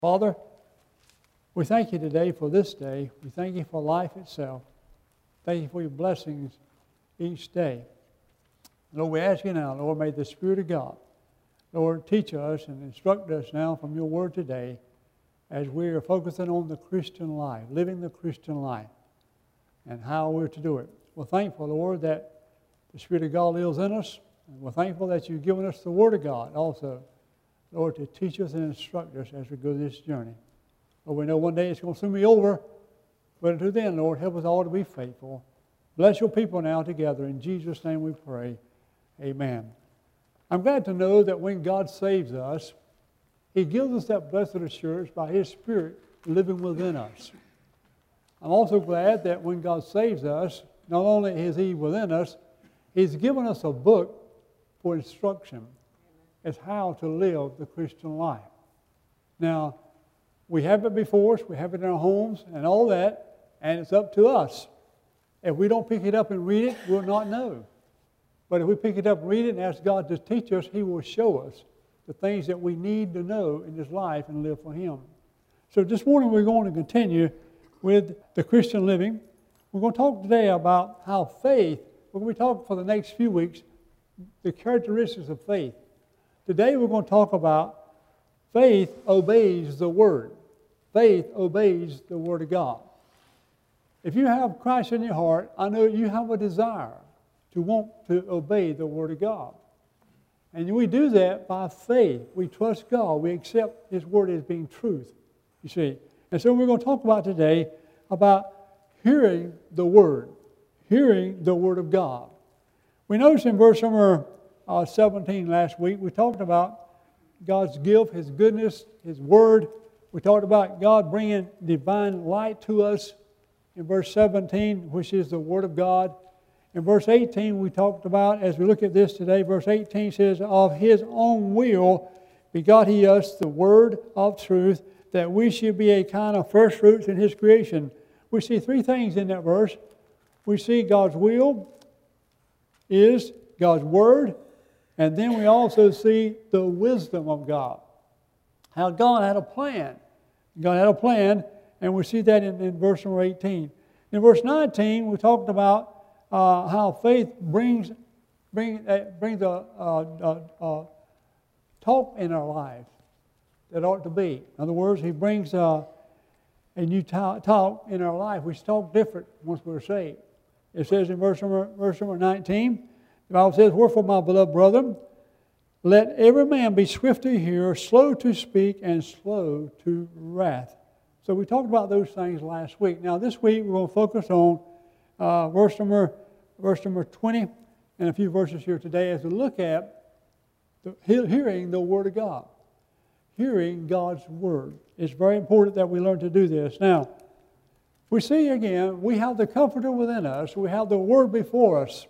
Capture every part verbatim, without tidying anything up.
Father, we thank you today for this day. We thank you for life itself. Thank you for your blessings each day. Lord, we ask you now, Lord, may the Spirit of God, Lord, teach us and instruct us now from your word today as we are focusing on the Christian life, living the Christian life, and how we're to do it. We're thankful, Lord, that the Spirit of God lives in us, and we're thankful that you've given us the Word of God also, Lord, to teach us and instruct us as we go this journey. Lord, we know one day it's going to soon be over, but until then, Lord, help us all to be faithful. Bless your people now together. In Jesus' name we pray. Amen. I'm glad to know that when God saves us, He gives us that blessed assurance by His Spirit living within us. I'm also glad that when God saves us, not only is He within us, He's given us a book for instruction as how to live the Christian life. Now, we have it before us, we have it in our homes and all that, and it's up to us. If we don't pick it up and read it, we'll not know. But if we pick it up and read it and ask God to teach us, He will show us the things that we need to know in this life and live for Him. So this morning we're going to continue with the Christian living. We're going to talk today about how faith, we're going to be talking for the next few weeks, the characteristics of faith. Today we're going to talk about faith obeys the Word. Faith obeys the Word of God. If you have Christ in your heart, I know you have a desire to want to obey the Word of God. And we do that by faith. We trust God. We accept His Word as being truth, you see. And so we're going to talk about today about hearing the Word, hearing the Word of God. We noticed in verse number uh, seventeen last week, we talked about God's gift, His goodness, His Word. We talked about God bringing divine light to us in verse seventeen, which is the Word of God. In verse eighteen, we talked about, as we look at this today, verse eighteen says, of His own will begot He us the Word of truth, that we should be a kind of first fruits in His creation. We see three things in that verse. We see God's will is God's Word, and then we also see the wisdom of God. How God had a plan. God had a plan, and we see that in, in verse number eighteen. In verse nineteen, we talked about uh, how faith brings, bring, uh, brings a, a, a, a talk in our life that ought to be. In other words, He brings uh, a new talk, talk in our life. We talk different once we're saved. It says in verse number, verse number nineteen, the Bible says, wherefore, my beloved brethren, let every man be swift to hear, slow to speak, and slow to wrath. So we talked about those things last week. Now this week we're going to focus on uh, verse number verse number twenty and a few verses here today as we look at the, hearing the Word of God. Hearing God's Word. It's very important that we learn to do this. Now, we see again, we have the Comforter within us. We have the Word before us.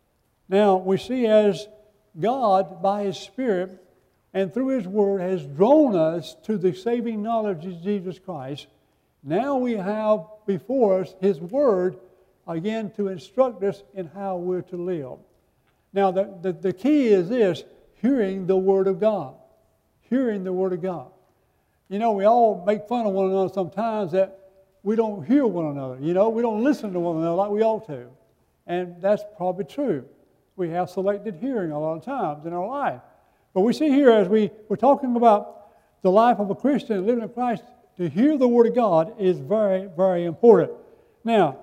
Now, we see as God, by His Spirit and through His Word, has drawn us to the saving knowledge of Jesus Christ. Now we have before us His Word, again, to instruct us in how we're to live. Now, the, the, the key is this, hearing the Word of God. Hearing the Word of God. You know, we all make fun of one another sometimes that we don't hear one another. You know, we don't listen to one another like we ought to. And that's probably true. We have selected hearing a lot of times in our life. But we see here as we, we're talking about the life of a Christian living in Christ, to hear the Word of God is very, very important. Now,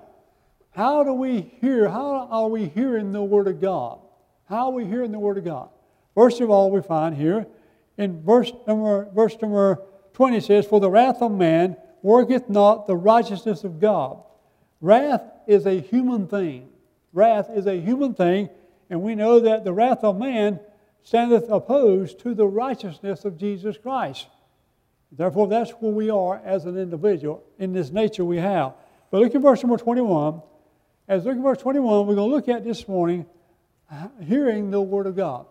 how do we hear, how are we hearing the Word of God? How are we hearing the Word of God? First of all, we find here in verse number, verse number twenty says, for the wrath of man worketh not the righteousness of God. Wrath is a human thing. Wrath is a human thing, and we know that the wrath of man standeth opposed to the righteousness of Jesus Christ. Therefore, that's where we are as an individual in this nature we have. But look at verse number twenty-one. As look at verse twenty-one, we're going to look at this morning hearing the Word of God.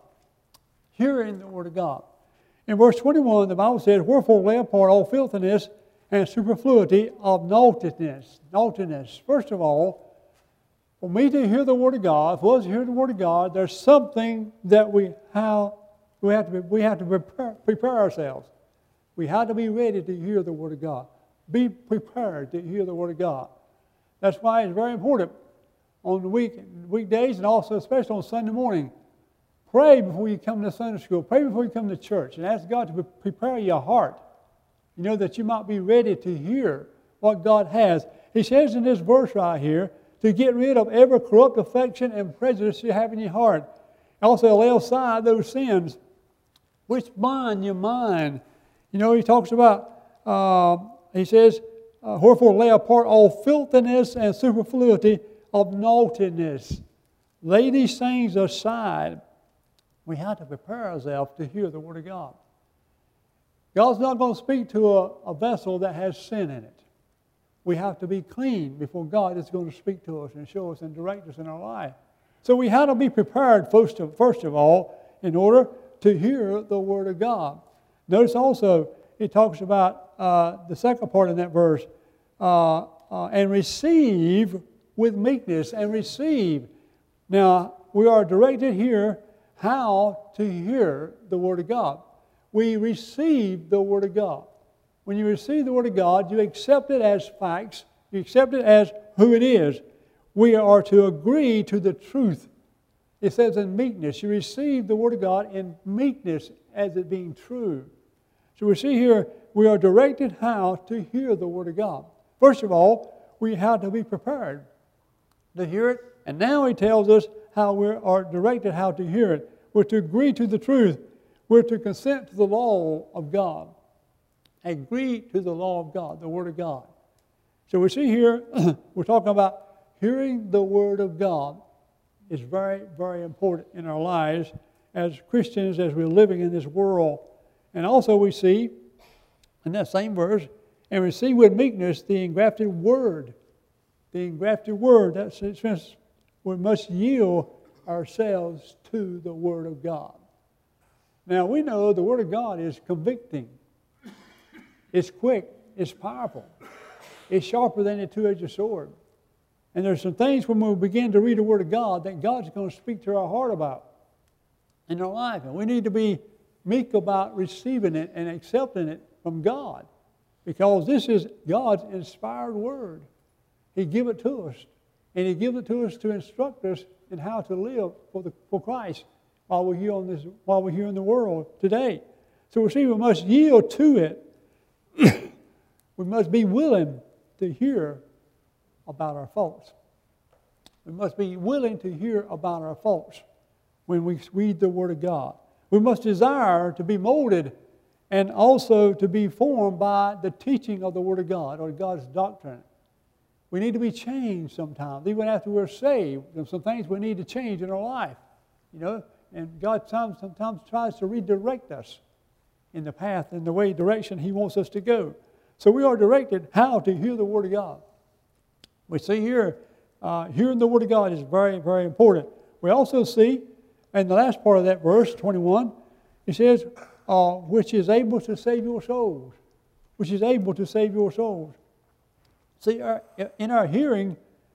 Hearing the Word of God. In verse twenty-one, the Bible says, wherefore lay apart all filthiness and superfluity of naughtiness. Naughtiness. First of all, for me to hear the Word of God, for us to hear the Word of God, there's something that we have, we have to, we have to prepare, prepare ourselves. We We have to be ready to hear the Word of God. Be prepared to hear the Word of God. That's why it's very important on the week, weekdays and also especially on Sunday morning. Pray before you come to Sunday school. Pray before you come to church and ask God to prepare your heart. You know, that you might be ready to hear what God has. He says in this verse right here, to get rid of every corrupt affection and prejudice you have in your heart. Also lay aside those sins which bind your mind. You know, he talks about, uh, he says, uh, wherefore lay apart all filthiness and superfluity of naughtiness. Lay these things aside. We have to prepare ourselves to hear the Word of God. God's not going to speak to a, a vessel that has sin in it. We have to be clean before God is going to speak to us and show us and direct us in our life. So we have to be prepared, first of, first of all, in order to hear the Word of God. Notice also, it talks about uh, the second part in that verse, uh, uh, and receive with meekness, and receive. Now, we are directed here how to hear the Word of God. We receive the Word of God. When you receive the Word of God, you accept it as facts. You accept it as who it is. We are to agree to the truth. It says in meekness. You receive the Word of God in meekness as it being true. So we see here, we are directed how to hear the Word of God. First of all, we have to be prepared to hear it. And now he tells us how we are directed how to hear it. We're to agree to the truth. We're to consent to the law of God. Agree to the law of God, the Word of God. So we see here, we're talking about hearing the Word of God is very, very important in our lives as Christians, as we're living in this world. And also we see, in that same verse, and receive with meekness the engrafted Word. The engrafted Word, that's it says we must yield ourselves to the Word of God. Now we know the Word of God is convicting. It's quick. It's powerful. It's sharper than a two-edged sword. And there's some things when we begin to read the Word of God that God's going to speak to our heart about in our life. And we need to be meek about receiving it and accepting it from God, because this is God's inspired Word. He gave it to us. And He gives it to us to instruct us in how to live for, the, for Christ while we're here on this, while we're here in the world today. So we see we must yield to it. We must be willing to hear about our faults. We must be willing to hear about our faults when we read the Word of God. We must desire to be molded and also to be formed by the teaching of the Word of God or God's doctrine. We need to be changed sometimes, even after we're saved. There's some things we need to change in our life, you know. And God sometimes, sometimes tries to redirect us in the path, in the way, direction He wants us to go. So we are directed how to hear the Word of God. We see here, uh, hearing the Word of God is very, very important. We also see, in the last part of that verse, twenty-one, it says, uh, which is able to save your souls. Which is able to save your souls. See, our, in our hearing,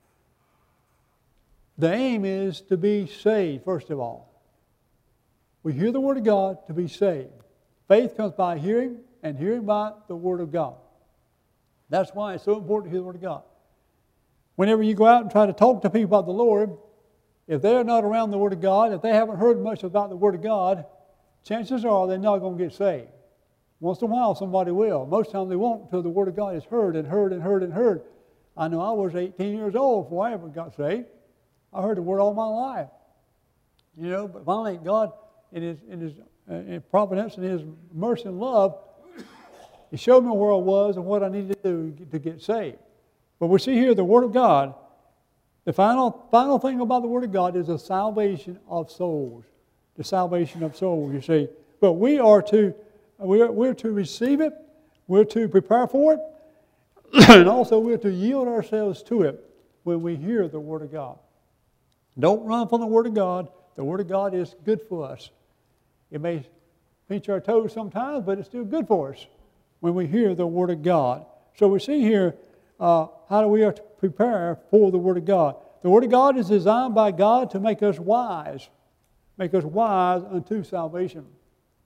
the aim is to be saved, first of all. We hear the Word of God to be saved. Faith comes by hearing, and hearing by the Word of God. That's why it's so important to hear the Word of God. Whenever you go out and try to talk to people about the Lord, if they're not around the Word of God, if they haven't heard much about the Word of God, chances are they're not going to get saved. Once in a while somebody will. Most times they won't until the Word of God is heard and heard and heard and heard. I know I was eighteen years old before I ever got saved. I heard the Word all my life. You know, but finally God, in His, in His uh, in providence and His mercy and love, He showed me where I was and what I needed to do to get saved. But we see here the Word of God. The final, final thing about the Word of God is the salvation of souls. The salvation of souls, you see. But we are to, we're, we're to receive it. We're to prepare for it. And also we're to yield ourselves to it when we hear the Word of God. Don't run from the Word of God. The Word of God is good for us. It may pinch our toes sometimes, but it's still good for us when we hear the Word of God. So we see here uh, how do we are to prepare for the Word of God. The Word of God is designed by God to make us wise, make us wise unto salvation.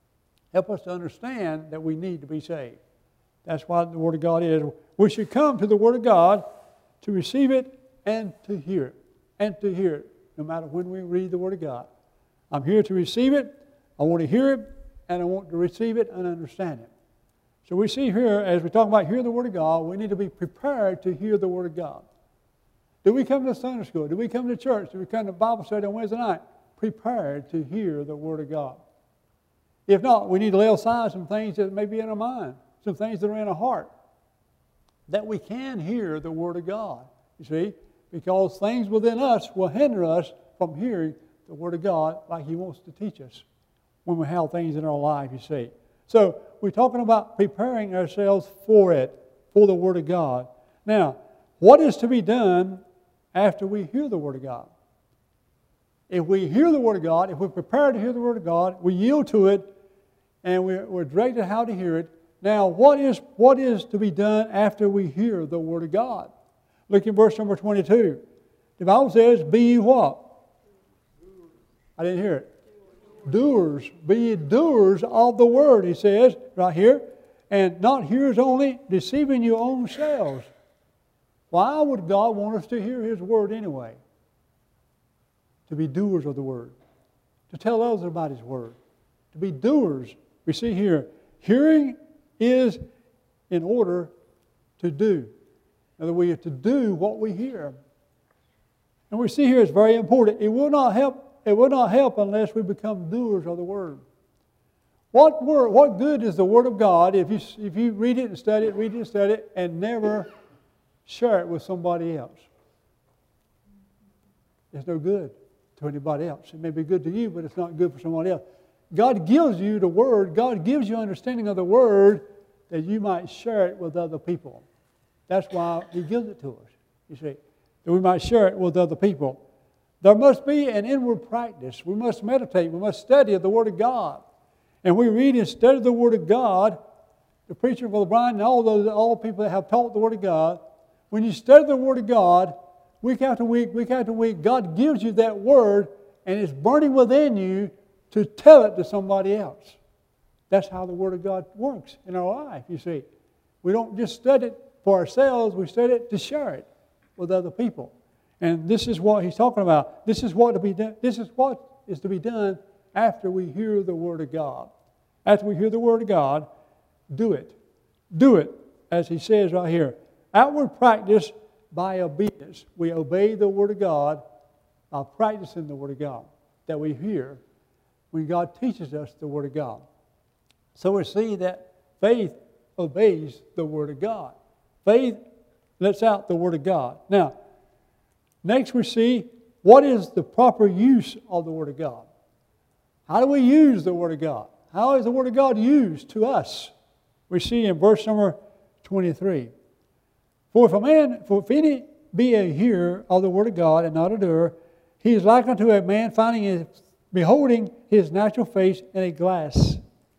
Help us to understand that we need to be saved. That's what the Word of God is. We should come to the Word of God to receive it and to hear it. And to hear it, no matter when we read the Word of God. I'm here to receive it, I want to hear it, and I want to receive it and understand it. So we see here, as we talk about hearing the Word of God, we need to be prepared to hear the Word of God. Do we come to Sunday school? Do we come to church? Do we come to Bible study on Wednesday night? Prepared to hear the Word of God. If not, we need to lay aside some things that may be in our mind, some things that are in our heart, that we can hear the Word of God, you see, because things within us will hinder us from hearing the Word of God like He wants to teach us when we have things in our life, you see. So we're talking about preparing ourselves for it, for the Word of God. Now, what is to be done after we hear the Word of God? If we hear the Word of God, if we're prepared to hear the Word of God, we yield to it, and we're, we're directed how to hear it. Now, what is, what is to be done after we hear the Word of God? Look at verse number twenty-two. The Bible says, be ye what? I didn't hear it. Doers. Be ye doers of the Word, he says, right here. And not hearers only, deceiving your own selves. Why would God want us to hear His Word anyway? To be doers of the Word. To tell others about His Word. To be doers. We see here, hearing is in order to do. In other words, we are to do what we hear. And we see here it's very important. It will not help, it will not help unless we become doers of the Word. What word, what good is the Word of God if you, if you read it and study it, read it and study it, and never share it with somebody else? It's no good to anybody else. It may be good to you, but it's not good for someone else. God gives you the Word. God gives you understanding of the Word that you might share it with other people. That's why He gives it to us, you see, that we might share it with other people. There must be an inward practice. We must meditate. We must study the Word of God. And we read and study the Word of God. The preacher, Brother Brian, and all those all people that have taught the Word of God. When you study the Word of God, week after week, week after week, God gives you that Word, and it's burning within you to tell it to somebody else. That's how the Word of God works in our life, you see. We don't just study it for ourselves, we study it to share it with other people. And this is what he's talking about. This is what to be done. This is what is to be done after we hear the Word of God. After we hear the Word of God, do it. Do it, as he says right here. Outward practice by obedience. We obey the Word of God by practicing the Word of God that we hear when God teaches us the Word of God. So we see that faith obeys the Word of God. Faith lets out the Word of God. Now, next we see what is the proper use of the Word of God. How do we use the Word of God? How is the Word of God used to us? We see in verse number twenty-three. For if a man, for if any be a hearer of the Word of God and not a doer, he is like unto a man finding his, beholding his natural face in a glass.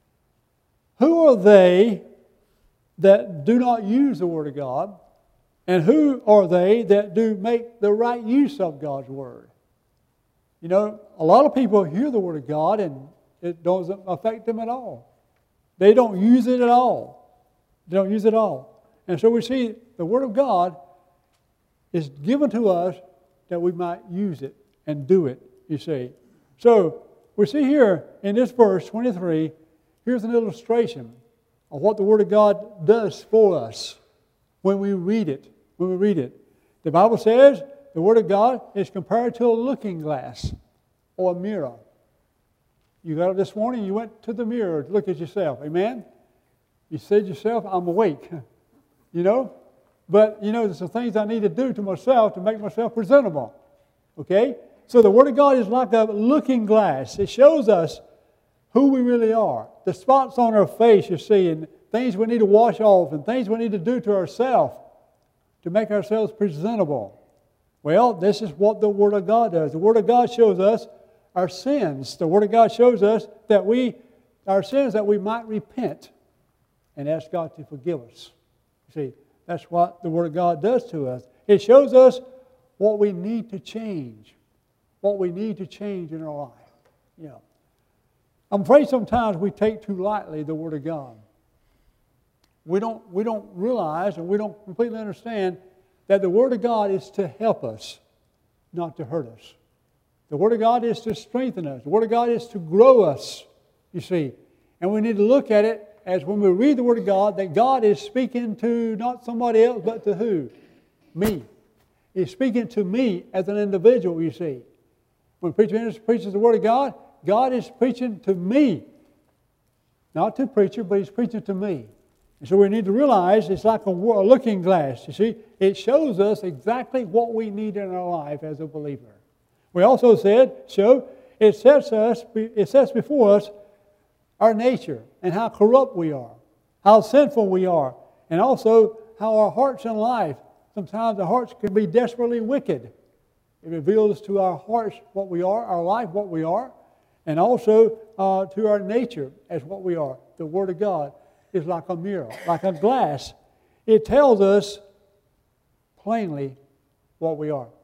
Who are they that do not use the Word of God? And who are they that do make the right use of God's Word? You know, a lot of people hear the Word of God and it doesn't affect them at all. They don't use it at all. They don't use it at all. And so we see the Word of God is given to us that we might use it and do it, you see. So we see here in this verse twenty-three, here's an illustration of what the Word of God does for us when we read it. When we read it. The Bible says the Word of God is compared to a looking glass or a mirror. You got up this morning, you went to the mirror to look at yourself. Amen? You said to yourself, I'm awake. You know? But, you know, there's some things I need to do to myself to make myself presentable. Okay? So the Word of God is like a looking glass. It shows us who we really are. The spots on our face, you see, and things we need to wash off and things we need to do to ourselves to make ourselves presentable. Well, this is what the Word of God does. The Word of God shows us our sins. The Word of God shows us that we, our sins, that we might repent and ask God to forgive us. You see, that's what the Word of God does to us. It shows us what we need to change. What we need to change in our life. You know. I'm afraid sometimes we take too lightly the Word of God. We don't, we don't realize and we don't completely understand that the Word of God is to help us, not to hurt us. The Word of God is to strengthen us. The Word of God is to grow us, you see. And we need to look at it as when we read the Word of God, that God is speaking to not somebody else, but to who? Me. He's speaking to me as an individual, you see. When a preacher preaches the Word of God, God is preaching to me. Not to the preacher, but He's preaching to me. And so we need to realize it's like a looking glass, you see. It shows us exactly what we need in our life as a believer. We also said, so it sets us, it sets before us our nature and how corrupt we are, how sinful we are, and also how our hearts in life, sometimes our hearts can be desperately wicked. It reveals to our hearts what we are, our life what we are, and also uh, to our nature as what we are. The Word of God is like a mirror, like a glass. It tells us plainly what we are.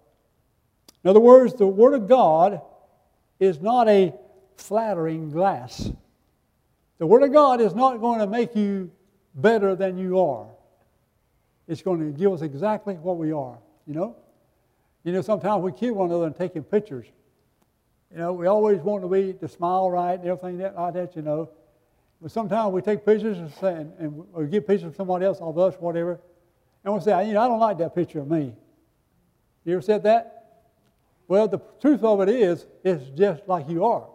In other words, the Word of God is not a flattering glass. The Word of God is not going to make you better than you are. It's going to give us exactly what we are, you know. You know, sometimes we kid one another and taking pictures. You know, we always want to be, to smile right and everything like that, you know. But sometimes we take pictures and, say, and, and or get pictures of somebody else, of us, whatever, and we'll say, you know, I don't like that picture of me. You ever said that? Well, the truth of it is, it's just like you are.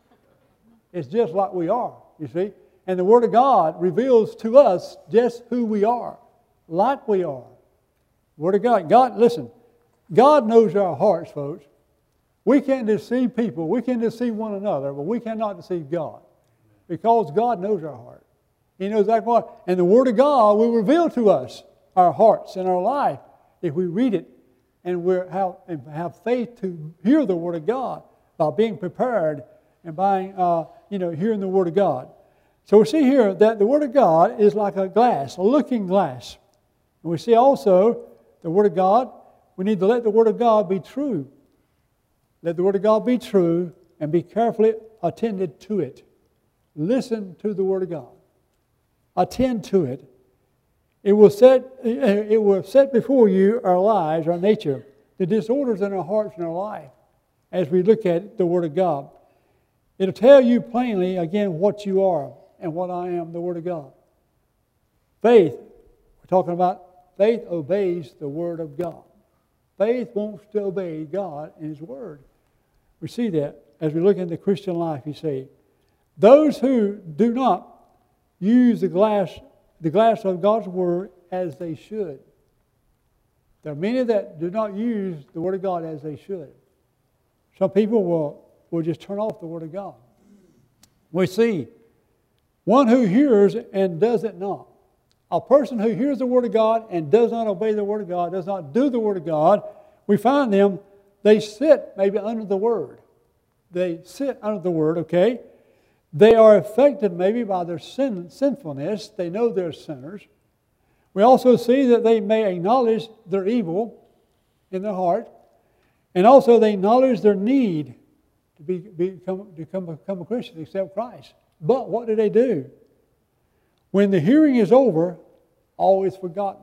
It's just like we are, you see. And the Word of God reveals to us just who we are, like we are. Word of God. God, listen, God knows our hearts, folks. We can deceive people. We can deceive one another, but we cannot deceive God. Because God knows our heart. He knows exactly what. And the Word of God will reveal to us our hearts and our life if we read it and we have, and have faith to hear the Word of God by being prepared and by uh, you know, hearing the Word of God. So we see here that the Word of God is like a glass, a looking glass. And we see also the Word of God, we need to let the Word of God be true. Let the Word of God be true and be carefully attended to it. Listen to the Word of God. Attend to it. It will set, it will set before you our lives, our nature, the disorders in our hearts and our life as we look at the Word of God. It'll tell you plainly, again, what you are and what I am, the Word of God. Faith, we're talking about faith obeys the Word of God. Faith wants to obey God and His Word. We see that as we look into Christian life, you see. Those who do not use the glass, the glass of God's Word as they should. There are many that do not use the Word of God as they should. Some people will, will just turn off the Word of God. We see one who hears and does it not. A person who hears the Word of God and does not obey the Word of God, does not do the Word of God, we find them, they sit maybe under the Word. They sit under the Word, okay? They are affected maybe by their sin, sinfulness. They know they're sinners. We also see that they may acknowledge their evil in their heart. And also they acknowledge their need to be, become, become, become a Christian, accept Christ. But what do they do? When the hearing is over, all is forgotten.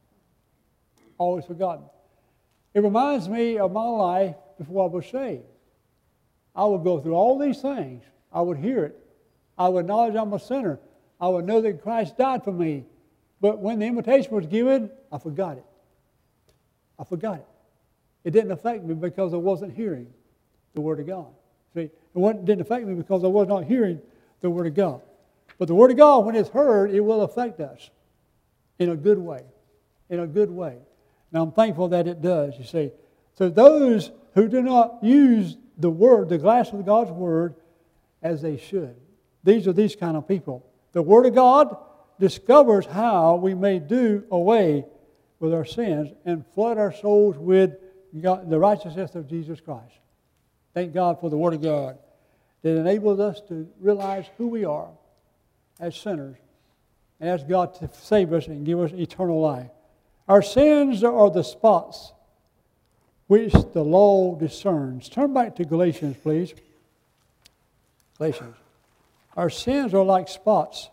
All is forgotten. It reminds me of my life before I was saved. I would go through all these things. I would hear it. I would acknowledge I'm a sinner. I would know that Christ died for me. But when the invitation was given, I forgot it. I forgot it. It didn't affect me because I wasn't hearing the Word of God. See, it didn't affect me because I was not hearing the Word of God. But the Word of God, when it's heard, it will affect us in a good way. In a good way. Now, I'm thankful that it does, you see. So those who do not use the Word, the glass of God's Word, as they should. These are these kind of people. The Word of God discovers how we may do away with our sins and flood our souls with God, the righteousness of Jesus Christ. Thank God for the Word of God that enables us to realize who we are as sinners and ask God to save us and give us eternal life. Our sins are the spots which the law discerns. Turn back to Galatians, please. Galatians. Our sins are like spots.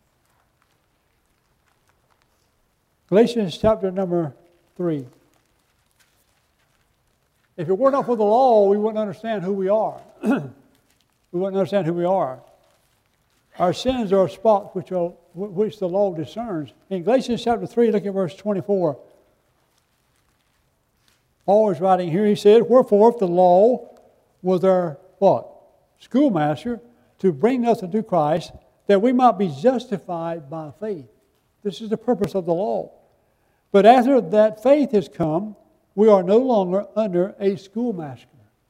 Galatians chapter number three. If it were not for the law, we wouldn't understand who we are. We wouldn't understand who we are. Our sins are spots which, are, which the law discerns. In Galatians chapter three, look at verse twenty-four. Paul is writing here, he said, wherefore if the law was our, what? Schoolmaster, to bring us unto Christ, that we might be justified by faith. This is the purpose of the law. But after that faith has come, we are no longer under a schoolmaster.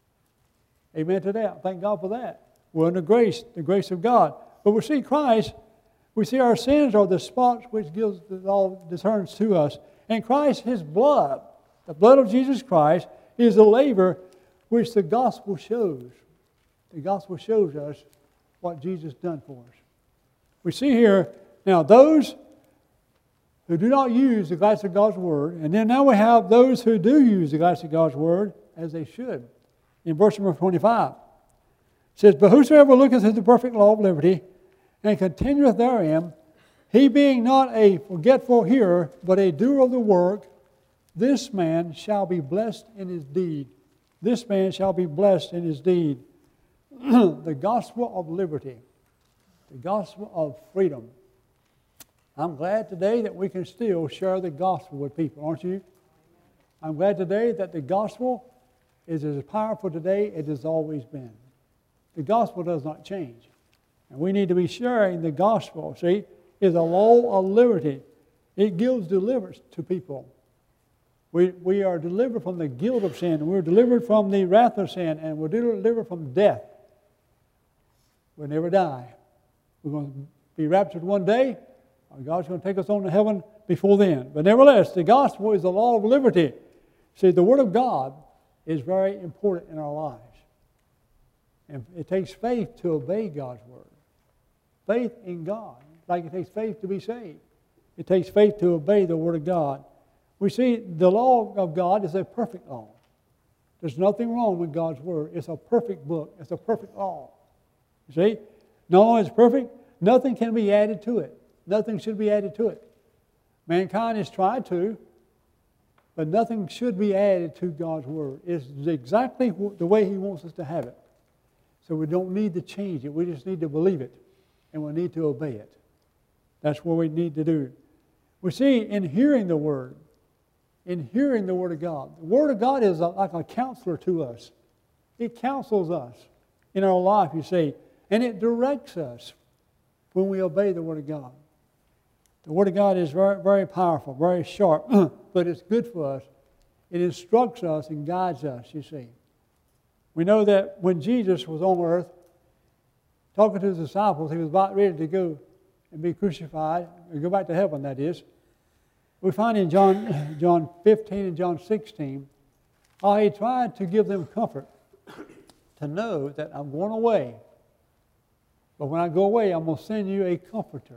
Amen to that. Thank God for that. We're under grace, the grace of God. But we see Christ, we see our sins are the spots which gives the law discerns to us. And Christ, His blood, the blood of Jesus Christ, is the laver which the gospel shows. The gospel shows us what Jesus done for us. We see here, now those who do not use the guidance of God's Word, and then now we have those who do use the guidance of God's Word as they should. In verse number twenty-five, it says, but whosoever looketh at the perfect law of liberty, and continueth therein, he being not a forgetful hearer, but a doer of the work, this man shall be blessed in his deed. This man shall be blessed in his deed. The gospel of liberty. The gospel of freedom. I'm glad today that we can still share the gospel with people, aren't you? I'm glad today that the gospel is as powerful today as it has always been. The gospel does not change. And we need to be sharing the gospel. See, is a law of liberty. It gives deliverance to people. We, we are delivered from the guilt of sin. We're delivered from the wrath of sin. And we're delivered from death. We'll never die. We're going to be raptured one day. God's going to take us on to heaven before then. But nevertheless, the gospel is the law of liberty. See, the Word of God is very important in our lives. And it takes faith to obey God's Word. Faith in God. Like it takes faith to be saved. It takes faith to obey the Word of God. We see the law of God is a perfect law. There's nothing wrong with God's Word. It's a perfect book. It's a perfect law. You see? No one is perfect. Nothing can be added to it. Nothing should be added to it. Mankind has tried to, but nothing should be added to God's Word. It's exactly the way He wants us to have it. So we don't need to change it. We just need to believe it, and we need to obey it. That's what we need to do. We see in hearing the Word, in hearing the Word of God. The Word of God is like a counselor to us. It counsels us in our life, you see, and it directs us when we obey the Word of God. The Word of God is very, very powerful, very sharp, but it's good for us. It instructs us and guides us, you see. We know that when Jesus was on earth, talking to his disciples, he was about ready to go and be crucified, or go back to heaven, that is. We find in John, John fifteen and John sixteen, how he tried to give them comfort, to know that I'm going away. But when I go away, I'm going to send you a comforter.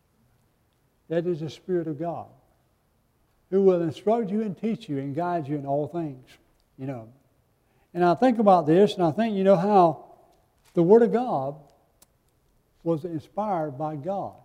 That is the Spirit of God, who will instruct you and teach you and guide you in all things, you know. And I think about this, and I think, you know, how the Word of God was inspired by God,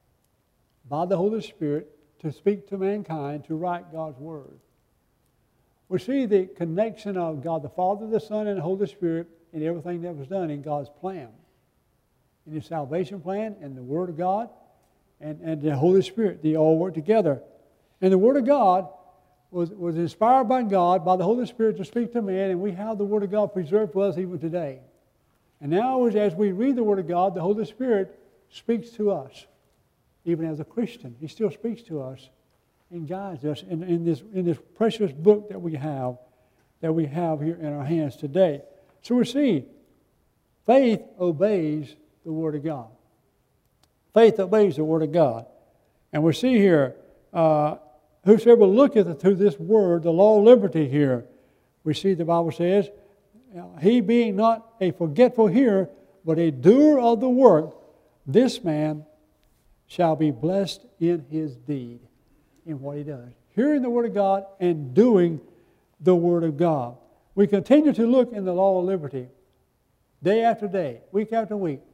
by the Holy Spirit, to speak to mankind, to write God's Word. We see the connection of God the Father, the Son, and the Holy Spirit in everything that was done in God's plan. In His salvation plan, and the Word of God, and, and the Holy Spirit. They all work together. And the Word of God was, was inspired by God, by the Holy Spirit to speak to man, and we have the Word of God preserved for us even today. And now as we read the Word of God, the Holy Spirit speaks to us. Even as a Christian, He still speaks to us and guides us in, in, this, in this precious book that we have, that we have here in our hands today. So we see, faith obeys the Word of God. Faith obeys the Word of God. And we see here, uh, whosoever looketh to this Word, the law of liberty here, we see the Bible says, he being not a forgetful hearer, but a doer of the work, this man shall be blessed in his deed, in what he does. Hearing the Word of God and doing the Word of God. We continue to look in the law of liberty, day after day, week after week.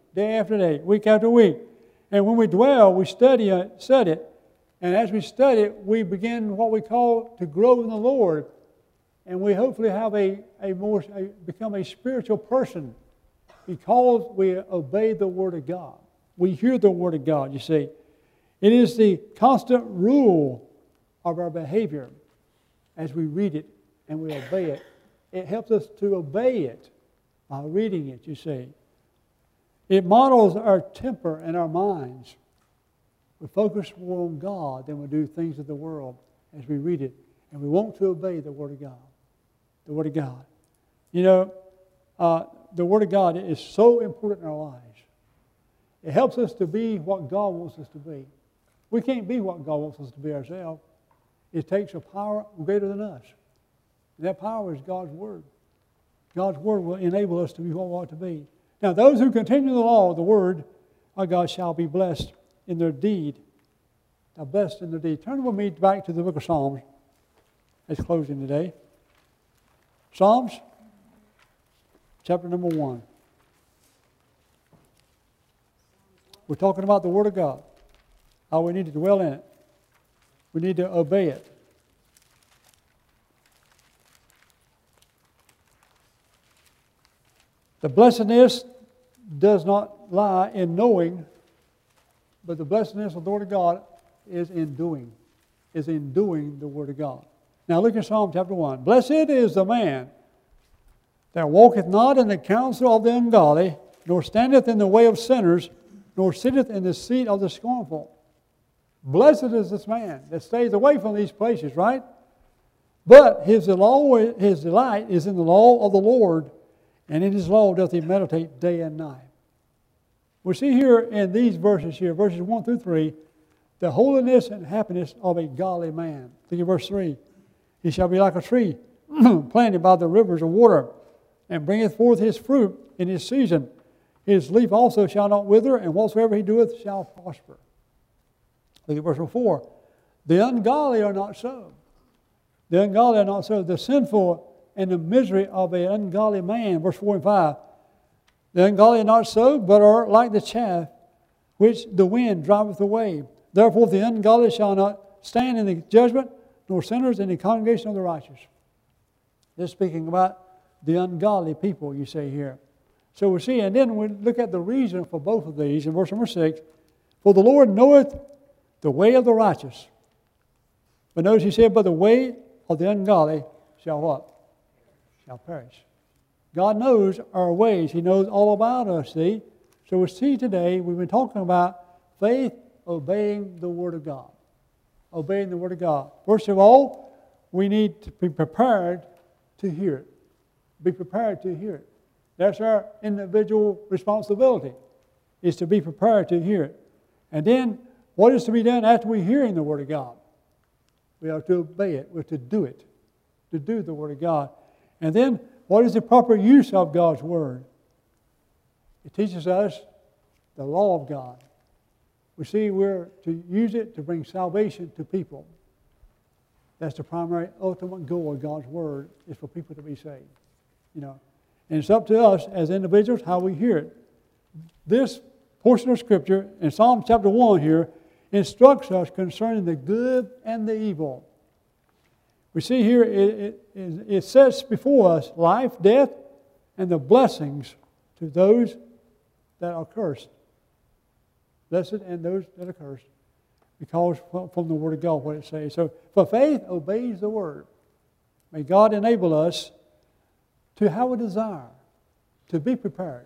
day after day, week after week. And when we dwell, we study it, study it. And as we study it, we begin what we call to grow in the Lord. And we hopefully have a, a more a, become a spiritual person because we obey the Word of God. We hear the Word of God, you see. It is the constant rule of our behavior as we read it and we obey it. It helps us to obey it by reading it, you see. It models our temper and our minds. We focus more on God than we do things of the world as we read it. And we want to obey the Word of God. The Word of God. You know, uh, the Word of God is so important in our lives. It helps us to be what God wants us to be. We can't be what God wants us to be ourselves. It takes a power greater than us. And that power is God's Word. God's Word will enable us to be what we ought to be. Now, those who continue the law of the Word of God shall be blessed in their deed. Now, blessed in their deed. Turn with me back to the book of Psalms. It's closing today. Psalms, chapter number one. We're talking about the Word of God. How we need to dwell in it. We need to obey it. The blessedness does not lie in knowing, but the blessedness of the Word of God is in doing, is in doing the Word of God. Now look at Psalm chapter one. Blessed is the man that walketh not in the counsel of the ungodly, nor standeth in the way of sinners, nor sitteth in the seat of the scornful. Blessed is this man that stays away from these places, right? But his, law, his delight is in the law of the Lord, and in His law doth he meditate day and night. We see here in these verses here, verses one through three, the holiness and happiness of a godly man. Think of verse three. He shall be like a tree planted by the rivers of water, and bringeth forth his fruit in his season. His leaf also shall not wither, and whatsoever he doeth shall prosper. Look at verse four. The ungodly are not so. The ungodly are not so. The sinful and the misery of an ungodly man, verse four and five. The ungodly are not so, but are like the chaff which the wind driveth away. Therefore the ungodly shall not stand in the judgment, nor sinners in the congregation of the righteous. This is speaking about the ungodly people, you say here. So we see, and then we look at the reason for both of these in verse number six. For the Lord knoweth the way of the righteous. But notice he said, but the way of the ungodly shall what? Shall perish. God knows our ways. He knows all about us, see? So we see today, we've been talking about faith obeying the Word of God. Obeying the Word of God. First of all, we need to be prepared to hear it. Be prepared to hear it. That's our individual responsibility, is to be prepared to hear it. And then, what is to be done after we're hearing the Word of God? We are to obey it. We're to do it. To do the Word of God. And then, what is the proper use of God's Word? It teaches us the law of God. We see we're to use it to bring salvation to people. That's the primary, ultimate goal of God's Word, is for people to be saved. You know, and it's up to us as individuals how we hear it. This portion of Scripture in Psalm chapter one here instructs us concerning the good and the evil. We see here it, it, it sets before us life, death, and the blessings to those that are cursed. Blessed and those that are cursed. Because from the Word of God, what it says. So, for faith obeys the Word. May God enable us to have a desire to be prepared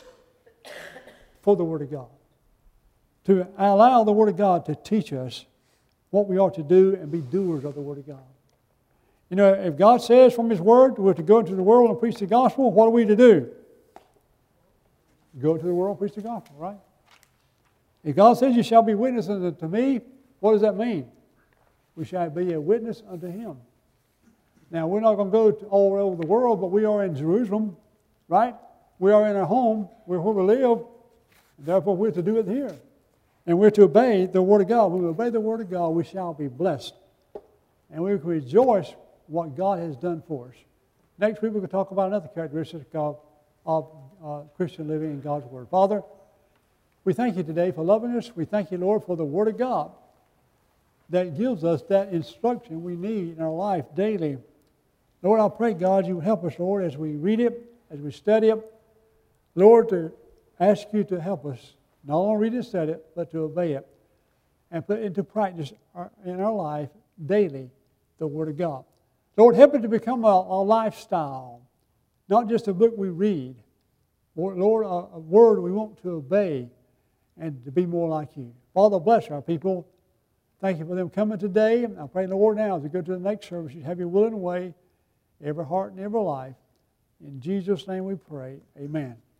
for the Word of God. To allow the Word of God to teach us what we ought to do and be doers of the Word of God. You know, if God says from His Word we're to go into the world and preach the gospel, what are we to do? Go into the world and preach the gospel, right? If God says you shall be witnesses unto me, what does that mean? We shall be a witness unto Him. Now, we're not going to go to all over the world, but we are in Jerusalem, right? We are in our home, we're where we live, and therefore we're to do it here. And we're to obey the Word of God. When we obey the Word of God, we shall be blessed. And we can rejoice what God has done for us. Next week, we're going to talk about another characteristic of, of uh, Christian living in God's Word. Father, We thank you today for loving us. We thank you, Lord, for the Word of God that gives us that instruction we need in our life daily. Lord, I pray, God, you would help us, Lord, as we read it, as we study it. Lord, to ask you to help us, not only read and study it, but to obey it and put it into practice in our life daily, the Word of God. Lord, help it to become a, a lifestyle, not just a book we read. Lord, a, a word we want to obey and to be more like you. Father, bless our people. Thank you for them coming today. I pray, Lord, now as we go to the next service, you have your will and way, every heart and every life. In Jesus' name we pray. Amen.